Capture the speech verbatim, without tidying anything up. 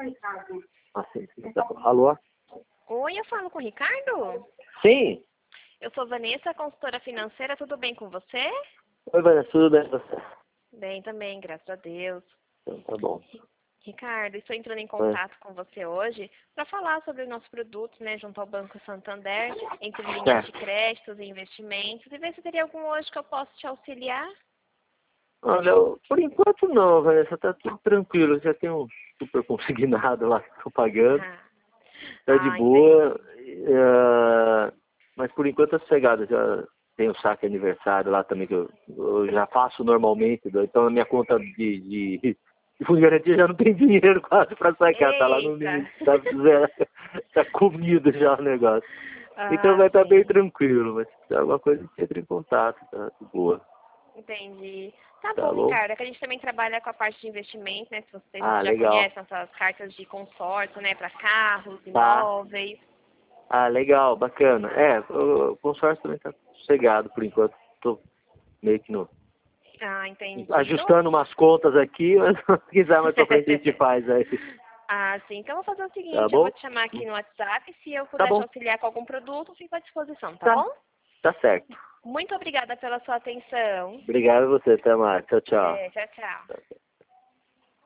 Ah, sim, sim, tá bom. Alô? Oi, eu falo com o Ricardo? Sim. Eu sou Vanessa, consultora financeira, tudo bem com você? Oi, Vanessa, tudo bem com você? Bem também, graças a Deus. Então, tá bom. Ricardo, estou entrando em Oi. contato com você hoje para falar sobre os nossos produtos, né, junto ao Banco Santander, entre linhas de Certo. créditos e investimentos, e ver se teria algum hoje que eu possa te auxiliar. Olha, eu- por enquanto não, Vanessa, tá tudo tranquilo. Já tem um super consignado lá que estou pagando. Ah, Tá de ah, entendi. boa. eh, mas por enquanto tá sossegado. Já tem o saque aniversário lá também que eu, eu já faço normalmente. Então na minha conta de, de, de fundo de garantia já não tem dinheiro quase para sacar. Tá lá no Eita! limite. Tá, zero, tá comido já o negócio. Então Ah, vai estar bem sim. tranquilo. Mas se precisar alguma coisa, entra em contato. Tá de boa. Entendi. Tá Tá bom, bom? Ricardo. É que a gente também trabalha com a parte de investimento, né? Se você Ah, já legal. conhece essas cartas de consórcio, né? Para carros, Tá. imóveis. Ah, legal, bacana. É, o o consórcio também tá sossegado por enquanto. Tô meio que no, Ah, entendi. Então, ajustando umas contas aqui, mas se quiser mais pra frente a gente faz aí. ah, sim. Então, eu vou fazer o Tá seguinte. Eu vou bom? te chamar aqui no WhatsApp. Se eu Tá puder te bom. auxiliar com algum produto, fico à disposição, tá Tá. bom? Tá certo. Muito obrigada pela sua atenção. Obrigado a você. Até mais. Tchau, tchau. É, tchau, tchau.